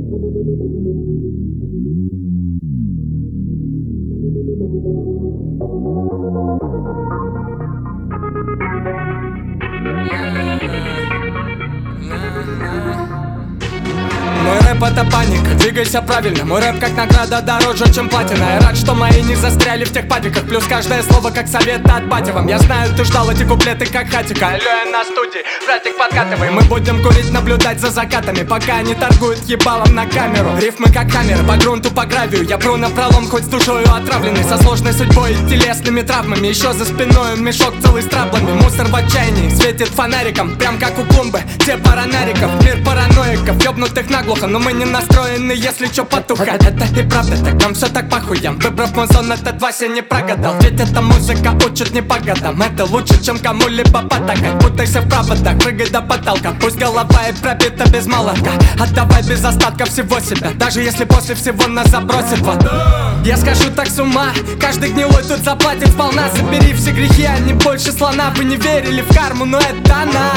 Мой рэп это паника, двигайся правильно. Мой рэп как награда дороже, чем платина. Я рад, что мои не застряли в тех падиках. Плюс каждое слово как совет от бати вам. Я знаю, ты ждал эти куплеты как хатика. Алло, я на студии, братик, подкатывай. Мы будем курить, наблюдать за закатами, пока они торгуют ебалом на камеру. Рифмы как камеры, по грунту, по гравию. Я пру напролом, хоть с душою отравленный, со сложной судьбой и телесными травмами. Еще за спиной мешок целый с траблами. Мусор в отчаянии светит фонариком, прям как у клумбы, те паранариков. Мир параноиков, ёбнутых наглухо. Но мы не настроены, если чё потухать. Это и правда так, нам все так похуям. Выбрав мой сон, этот Вася не прогадал. Ведь эта музыка учит не по годам. Это лучше, чем кому-либо потакать. Путайся в проводах, прыгай до потолка. Пусть голова и пробита без молотка. Отдавай без остатка всего себя, даже если после всего нас забросит в ад. Я схожу так с ума, каждый гнилой тут заплатит сполна. Забери все грехи, а не больше слона. Вы не верили в карму, но это она.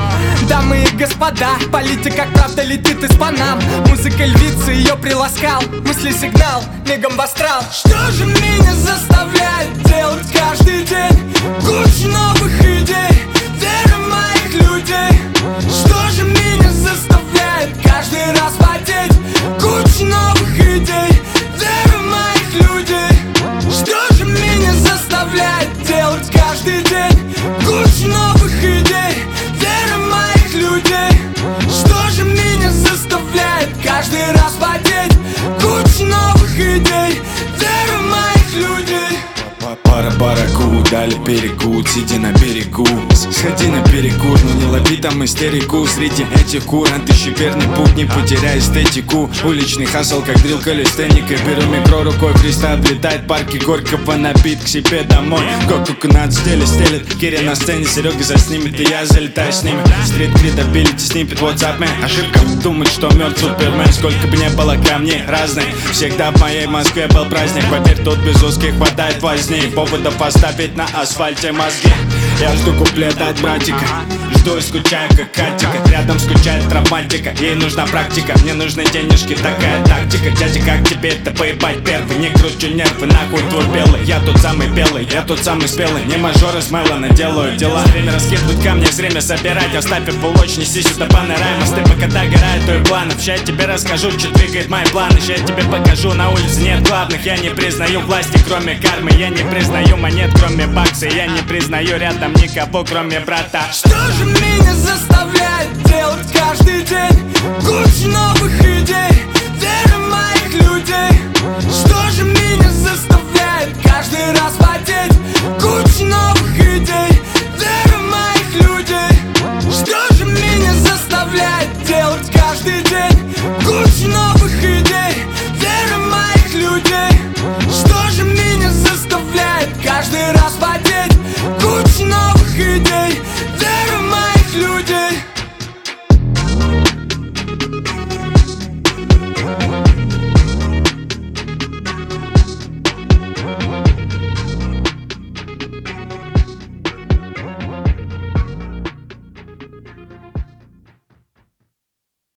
Дамы и господа, политика как правда летит из Панам. Музыка львицы ее приласкал, мысли сигнал, мигом в астрал. Что же меня заставляет делать каждый день кучу новых идей, веры моих людей? Что же меня заставляет каждый раз потеть кучу новых идей, веры моих людей? Что же меня заставляет делать каждый день кучу новых идей, веры моих людей? Что же меня заставляет каждый раз потеть кучу новых идей, веры моих людей? Пара-бараку, дали перекут, сиди на берегу. Сходи на перекур, но не лови там истерику. Среди этих кур отыщи верный путь, не потеряй эстетику. Уличный хасл, как дрил калистеника. Беру микро рукой, фристайл влетает, парки Горького набит к себе домой. Коконат стелит, Киря на сцене, Серега заснимет, и я залетаю с ними. Стрит-крит абилити снимет, WhatsApp man. Ошибка думать, что мертв супермен. Сколько бы не было камней разных, всегда в моей Москве был праздник. Поверь, тут без узких хватает возни, поводов поставить на асфальте мозги. Я жду куплета от братика, жду и скучаю как Катика. Рядом скучает травматика, ей нужна практика, мне нужны денежки, такая тактика. Дядя, как тебе это поебать первый? Не кручу нервы, нахуй твой белый. Я тут самый белый, я тут самый спелый. Не мажор из Мелана, делаю дела. Время раскидывать камни, время собирать. Оставь полочь, неси сюда панорама. Степа, когда горает, то и планов. Ща я тебе расскажу, что двигает мои планы. Ща я тебе покажу, на улице нет главных. Я не признаю власти, кроме кармы. Я не признаю монет, кроме бакса. Я не признаю рядом никого, кроме брата. Что же меня заставляет делать каждый день кучу новых идей, веры моих людей? Что же меня заставляет каждый раз потеть кучу новых идей, веры моих людей? Что же меня заставляет делать каждый день кучу новых идей, веры моих людей? Что же меня заставляет каждый раз потеть